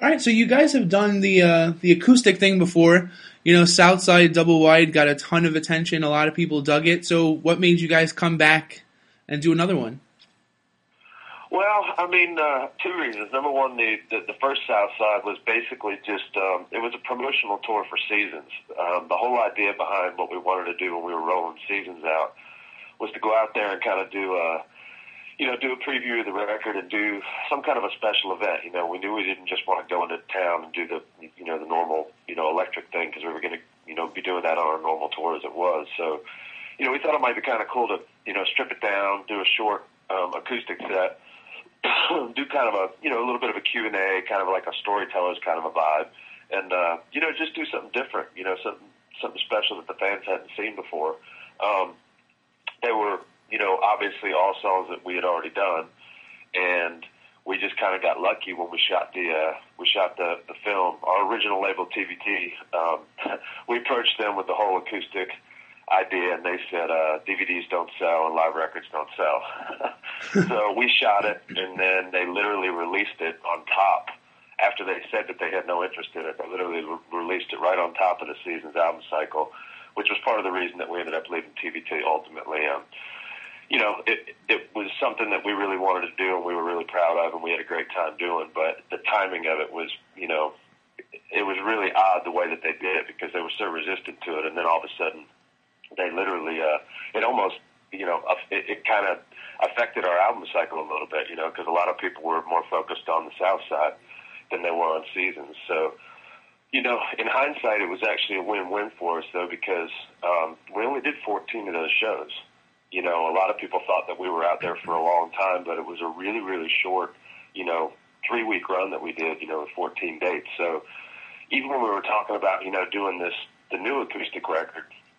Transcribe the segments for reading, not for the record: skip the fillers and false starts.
All right, so you guys have done the acoustic thing before. You know, Southside Double Wide got a ton of attention. A lot of people dug it. So what made you guys come back and do another one? Well, I mean, two reasons. Number one, the first Southside was basically just, it was a promotional tour for Seasons. The whole idea behind what we wanted to do when we were rolling Seasons out was to go out there and kind of do a preview of the record and do some kind of a special event. You know, we knew we didn't just want to go into town and do the normal, electric thing, because we were going to, be doing that on our normal tour as it was. So, we thought it might be kind of cool to, strip it down, do a short acoustic set, do kind of a little bit of a Q&A, kind of like a storyteller's kind of a vibe, and just do something different, something special that the fans hadn't seen before. They were obviously all songs that we had already done, and we just kind of got lucky when we shot the film. Our original label, TVT, we approached them with the whole acoustic idea, and they said DVDs don't sell and live records don't sell. So we shot it, and then they literally released it on top. After they said that they had no interest in it, they literally released it right on top of the Seasons album cycle, which was part of the reason that we ended up leaving TVT ultimately. It was something that we really wanted to do and we were really proud of and we had a great time doing, but the timing of it was, it was really odd the way that they did it, because they were so resistant to it, and then all of a sudden they literally, it almost, it kind of affected our album cycle a little bit, because a lot of people were more focused on the South Side than they were on Seasons. So, in hindsight, it was actually a win-win for us, though, because we only did 14 of those shows. A lot of people thought that we were out there for a long time, but it was a really, really short, 3-week run that we did, with 14 dates. So even when we were talking about, doing the new acoustic record,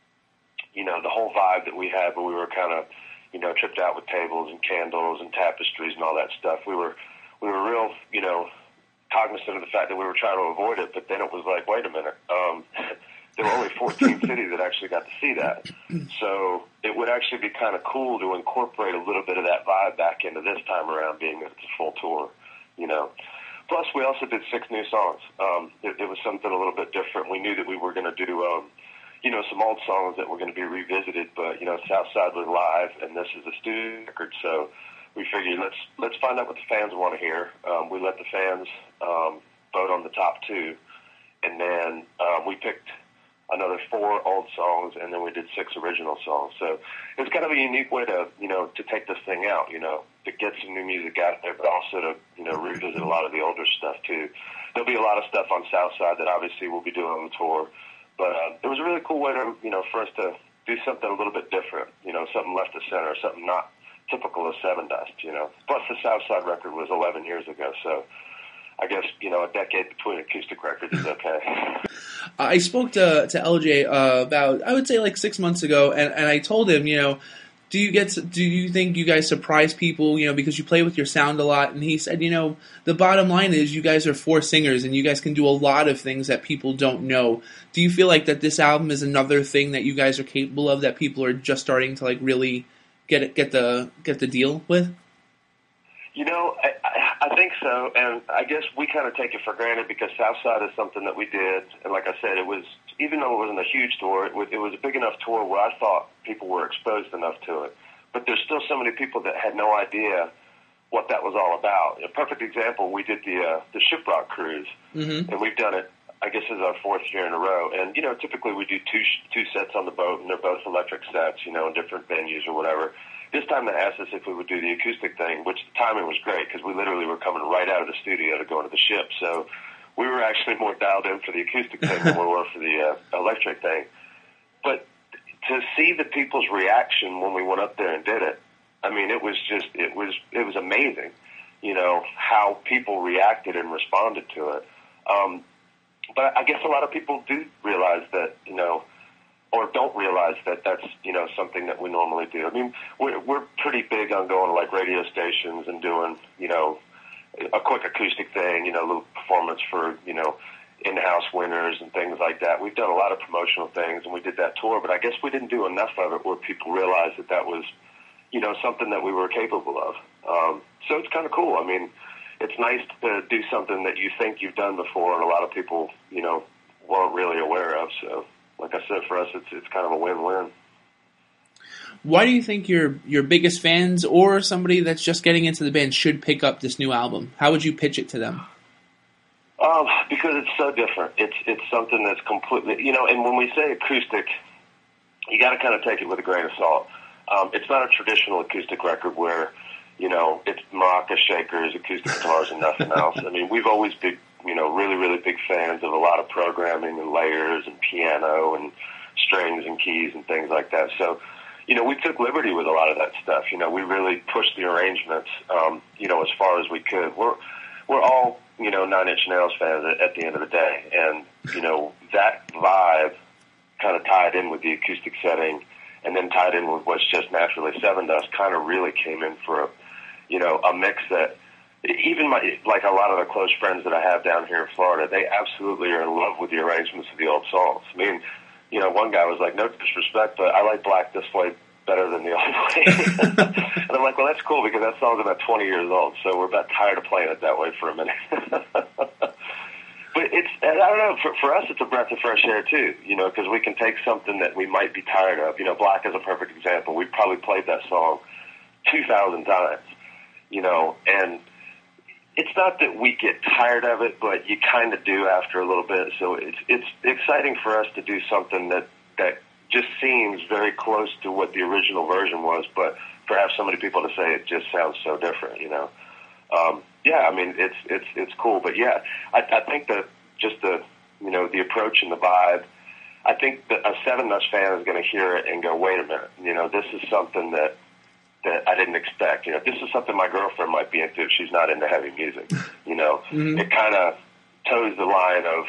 the whole vibe that we had when we were kind of, tripped out with tables and candles and tapestries and all that stuff, we were real, cognizant of the fact that we were trying to avoid it, but then it was like, wait a minute, there were only 14 cities that actually got to see that. So it would actually be kind of cool to incorporate a little bit of that vibe back into this time around, being that it's a full tour, Plus, we also did 6 new songs. It was something a little bit different. We knew that we were going to do, some old songs that were going to be revisited, but, Southside was live, and this is a studio record, so we figured let's find out what the fans want to hear. We let the fans vote on the top 2, and then we picked another 4 old songs, and then we did 6 original songs. So it was kind of a unique way to, to take this thing out, to get some new music out there, but also to, revisit a lot of the older stuff too. There'll be a lot of stuff on Southside that obviously we'll be doing on the tour, but it was a really cool way to, for us to do something a little bit different, something left of center, something not typical of Seven Dust, Plus the Southside record was 11 years ago, so I guess, a decade between acoustic records is okay. I spoke to LJ about, I would say, like 6 months ago, and I told him, do you think you guys surprise people, because you play with your sound a lot? And he said, the bottom line is you guys are 4 singers, and you guys can do a lot of things that people don't know. Do you feel like that this album is another thing that you guys are capable of, that people are just starting to like really get the deal with? I think so, and I guess we kind of take it for granted because Southside is something that we did, and like I said, it was, even though it wasn't a huge tour, it was a big enough tour where I thought people were exposed enough to it. But there's still so many people that had no idea what that was all about. A perfect example, we did the Shiprock cruise, and we've done it, I guess this is our 4th year in a row, and typically we do two sets on the boat, and they're both electric sets, in different venues or whatever. This time they asked us if we would do the acoustic thing, which the timing was great because we literally were coming right out of the studio to go into the ship. So we were actually more dialed in for the acoustic thing than we were for the electric thing. But to see the people's reaction when we went up there and did it, I mean, it was amazing, how people reacted and responded to it. But I guess a lot of people do realize that, or don't realize that that's, something that we normally do. I mean, we're pretty big on going to like radio stations and doing, a quick acoustic thing, a little performance for, in-house winners and things like that. We've done a lot of promotional things, and we did that tour, but I guess we didn't do enough of it where people realized that was, something that we were capable of. So it's kind of cool. I mean, it's nice to do something that you think you've done before, and a lot of people, weren't really aware of. So, like I said, for us, it's kind of a win-win. Why do you think your biggest fans or somebody that's just getting into the band should pick up this new album? How would you pitch it to them? Because it's so different. It's something that's completely, and when we say acoustic, you got to kind of take it with a grain of salt. It's not a traditional acoustic record where, it's maracas, shakers, acoustic guitars, and nothing else. I mean, we've always been, really, really big fans of a lot of programming and layers and piano and strings and keys and things like that. So, we took liberty with a lot of that stuff. We really pushed the arrangements, as far as we could. We're all, Nine Inch Nails fans at the end of the day. And, that vibe kind of tied in with the acoustic setting and then tied in with what's just naturally Sevendust kind of really came in for a mix that even like a lot of the close friends that I have down here in Florida, they absolutely are in love with the arrangements of the old songs. I mean, one guy was like, no disrespect, but I like Black This Way better than the old way. And I'm like, well, that's cool because that song's about 20 years old, so we're about tired of playing it that way for a minute. But I don't know, for us it's a breath of fresh air too, because we can take something that we might be tired of. Black is a perfect example. We've probably played that song 2,000 times, and it's not that we get tired of it, but you kind of do after a little bit. So it's exciting for us to do something that just seems very close to what the original version was, but for have so many people to say it just sounds so different, Yeah, I mean, it's cool, but yeah, I think that just the approach and the vibe, I think that a Sevendust fan is going to hear it and go, wait a minute, this is something that I didn't expect. This is something my girlfriend might be into if she's not into heavy music. Mm-hmm. It kind of toes the line of,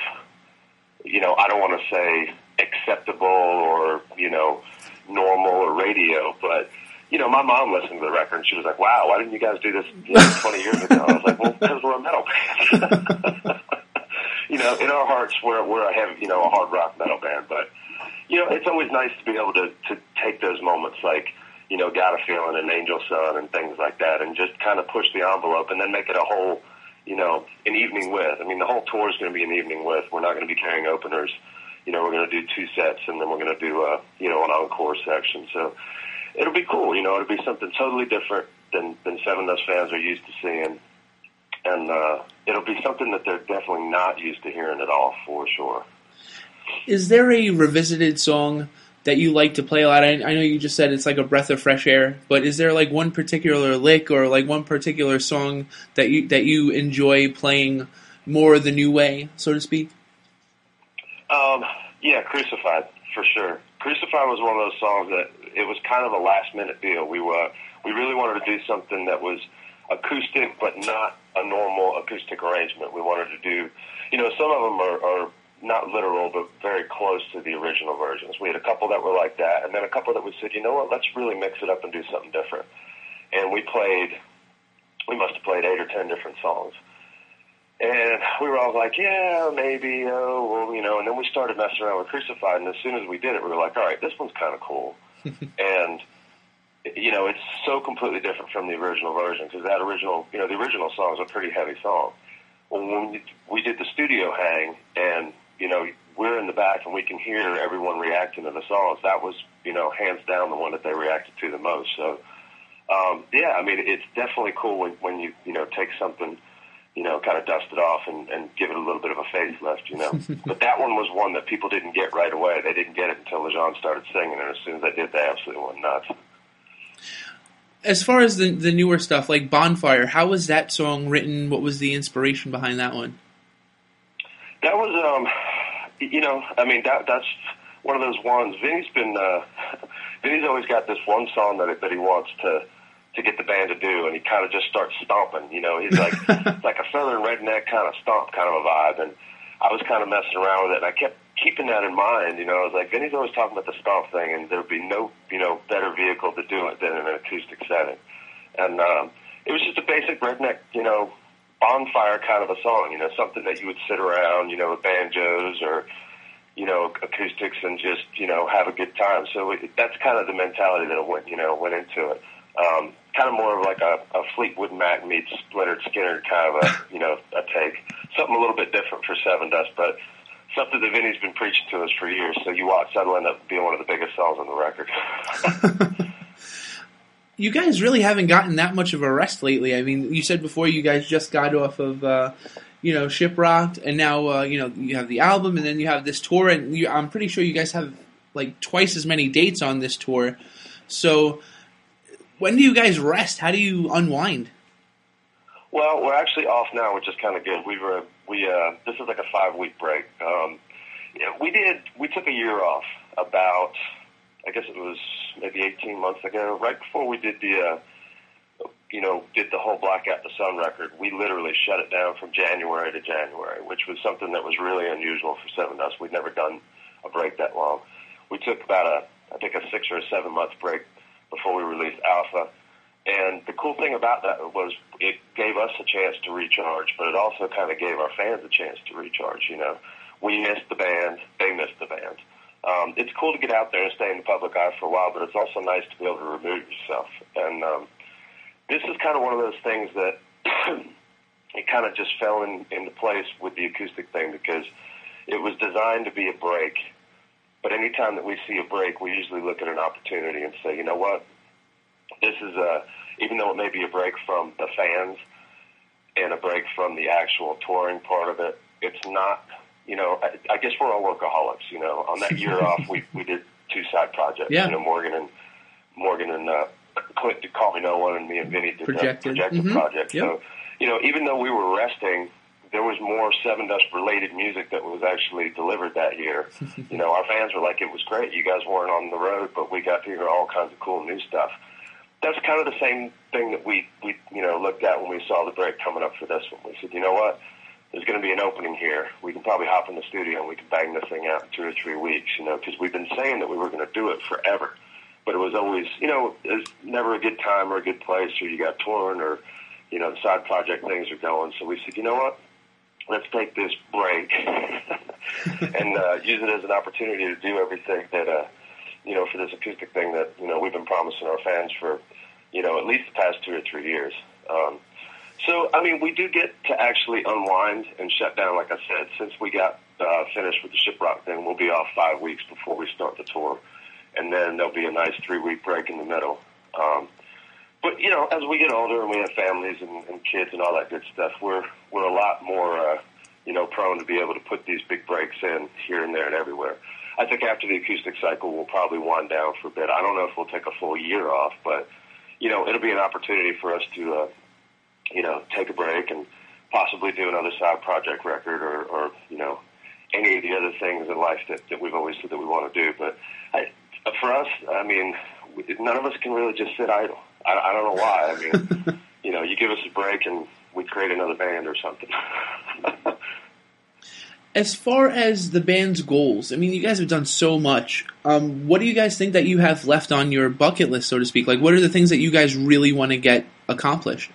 I don't want to say acceptable or, normal or radio, but, my mom listened to the record and she was like, wow, why didn't you guys do this 20 years ago? I was like, well, because we're a metal band. In our hearts, we're a heavy, a hard rock metal band, but, it's always nice to be able to take those moments like, Got a Feeling and Angel Sun and things like that and just kind of push the envelope and then make it a whole, an evening with. I mean, the whole tour is going to be an evening with. We're not going to be carrying openers. We're going to do 2 sets and then we're going to do, an encore section. So it'll be cool. It'll be something totally different than Sevendust fans are used to seeing. And it'll be something that they're definitely not used to hearing at all, for sure. Is there a revisited song that you like to play a lot? I know you just said it's like a breath of fresh air, but is there like one particular lick or like one particular song that you enjoy playing more the new way, so to speak? Yeah, Crucified, for sure. Crucified was one of those songs that it was kind of a last-minute deal. We really wanted to do something that was acoustic, but not a normal acoustic arrangement. We wanted to do, some of them are not literal, but very close to the original versions. We had a couple that were like that, and then a couple that we said, you know what, let's really mix it up and do something different. And we must have played 8 or 10 different songs. And we were all like, yeah, maybe, and then we started messing around with Crucified, and as soon as we did it, we were like, all right, this one's kind of cool. And, it's so completely different from the original version, because that original, the original song is a pretty heavy song. Well, when we did the studio hang, and, we're in the back and we can hear everyone reacting to the songs, that was, hands down the one that they reacted to the most. So, yeah, I mean, it's definitely cool when you, take something, kind of dust it off and give it a little bit of a facelift, But that one was one that people didn't get right away. They didn't get it until Lajon started singing, and as soon as they did, they absolutely went nuts. As far as the newer stuff, like Bonfire, how was that song written? What was the inspiration behind that one? That was, that's one of those ones. Vinny's always got this one song that he wants to get the band to do, and he kind of just starts stomping. He's like it's like a southern redneck kind of stomp kind of a vibe, and I was kind of messing around with it, and I kept keeping that in mind. I was like, Vinny's always talking about the stomp thing, and there'd be no, better vehicle to do it than in an acoustic setting. And it was just a basic redneck, bonfire kind of a song, something that you would sit around, with banjos or, acoustics and just, have a good time. So that's kind of the mentality that went into it. Kind of more of like a Fleetwood Mac meets Leonard Skinner kind of a take. Something a little bit different for Seven Dust, but something that Vinny's been preaching to us for years. So you watch, that'll end up being one of the biggest songs on the record. You guys really haven't gotten that much of a rest lately. I mean, you said before you guys just got off of, Shiprocked, and now, you have the album, and then you have this tour, and I'm pretty sure you guys have, like, twice as many dates on this tour. So, when do you guys rest? How do you unwind? Well, we're actually off now, which is kind of good. This is like a 5-week break. We took a year off about, I guess it was maybe 18 months ago, right before we did the whole Black Out the Sun record. We literally shut it down from January to January, which was something that was really unusual for Seven Dust. We'd never done a break that long. We took about a 6 or a 7 month break before we released Alpha. And the cool thing about that was it gave us a chance to recharge, but it also kind of gave our fans a chance to recharge, We missed the band, they missed the band. It's cool to get out there and stay in the public eye for a while, but it's also nice to be able to remove yourself. And this is kind of one of those things that it kind of just fell into place with the acoustic thing, because it was designed to be a break. But anytime that we see a break, we usually look at an opportunity and say, you know what? This is even though it may be a break from the fans and a break from the actual touring part of it, it's not, I guess we're all workaholics, On that year off, we did 2 side projects. Yeah. Morgan and Clint did Call Me No One, and me and Vinny did Projected. the Projected project. Yep. So, even though we were resting, there was more Seven Dust related music that was actually delivered that year. Our fans were like, it was great. You guys weren't on the road, but we got to hear all kinds of cool new stuff. That's kind of the same thing that we looked at when we saw the break coming up for this one. We said, you know what? There's going to be an opening here. We can probably hop in the studio and we can bang this thing out in 2 or 3 weeks, because we've been saying that we were going to do it forever. But it was always, it's never a good time or a good place, or you got torn, or, the side project things are going. So we said, you know what? Let's take this break and use it as an opportunity to do everything that, for this acoustic thing that, we've been promising our fans for, at least the past 2 or 3 years. So, we do get to actually unwind and shut down, like I said. Since we got finished with the Shiprock thing, we'll be off 5 weeks before we start the tour. And then there'll be a nice 3-week break in the middle. But, as we get older and we have families and kids and all that good stuff, we're a lot more, prone to be able to put these big breaks in here and there and everywhere. I think after the acoustic cycle, we'll probably wind down for a bit. I don't know if we'll take a full year off, but, it'll be an opportunity for us to, take a break and possibly do another side project record or any of the other things in life that we've always said that we want to do. But for us, none of us can really just sit idle. I don't know why. You give us a break and we create another band or something. As far as the band's goals, you guys have done so much. What do you guys think that you have left on your bucket list, so to speak? Like, what are the things that you guys really want to get accomplished?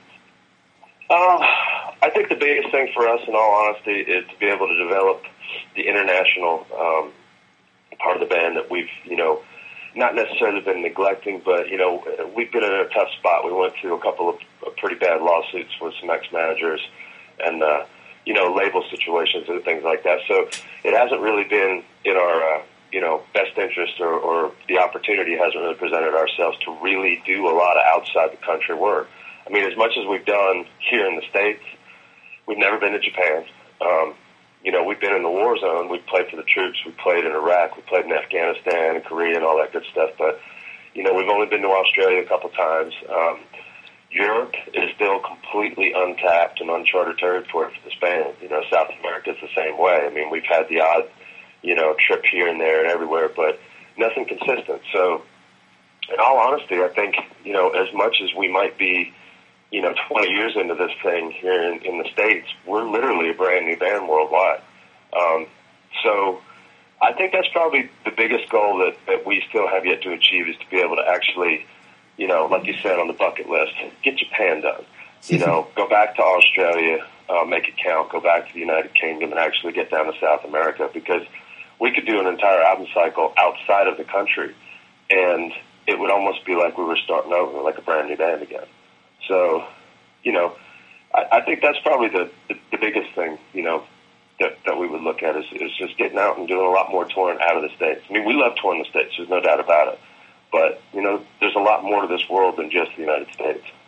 I think the biggest thing for us, in all honesty, is to be able to develop the international part of the band that we've, not necessarily been neglecting, but, we've been in a tough spot. We went through a couple of pretty bad lawsuits with some ex-managers and, label situations and things like that. So it hasn't really been in our, best interest or the opportunity hasn't really presented ourselves to really do a lot of outside the country work. As much as we've done here in the States, we've never been to Japan. We've been in the war zone. We've played for the troops. We played in Iraq. We played in Afghanistan and Korea and all that good stuff. But, we've only been to Australia a couple times. Europe is still completely untapped and uncharted territory for this band. South America is the same way. We've had the odd, trip here and there and everywhere, but nothing consistent. So, in all honesty, I think, as much as we might be, 20 years into this thing here in the States, we're literally a brand new band worldwide. So I think that's probably the biggest goal that we still have yet to achieve, is to be able to actually, like you said on the bucket list, get Japan done. Go back to Australia, make it count, go back to the United Kingdom and actually get down to South America, because we could do an entire album cycle outside of the country and it would almost be like we were starting over, like a brand new band again. So, you know, I think that's probably the biggest thing, you know, that we would look at is just getting out and doing a lot more touring out of the States. I mean, we love touring the States. There's no doubt about it. But, you know, there's a lot more to this world than just the United States.